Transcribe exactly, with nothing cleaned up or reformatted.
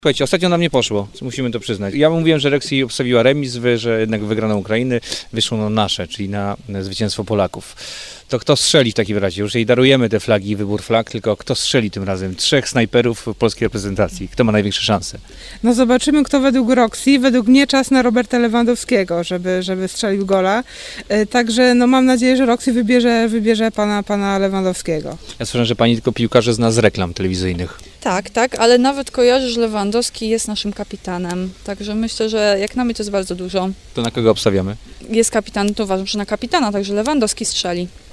Słuchajcie, ostatnio nam nie poszło, musimy to przyznać. Ja mówiłem, że Rexy obstawiła remis, wy, że jednak wygraną Ukrainy, wyszło na nasze, czyli na, na zwycięstwo Polaków. To kto strzeli w takim razie? Już jej darujemy te flagi, wybór flag, tylko kto strzeli tym razem? Trzech snajperów polskiej reprezentacji. Kto ma największe szanse? No zobaczymy, kto według Roxy. Według mnie czas na Roberta Lewandowskiego, żeby, żeby strzelił gola. Także no mam nadzieję, że Roxy wybierze, wybierze pana, pana Lewandowskiego. Ja słyszę, że pani tylko piłkarze zna z reklam telewizyjnych. Tak, tak, ale nawet kojarzę, że Lewandowski jest naszym kapitanem. Także myślę, że jak na mnie to jest bardzo dużo. To na kogo obstawiamy? Jest kapitan, to uważam, że na kapitana, także Lewandowski strzeli.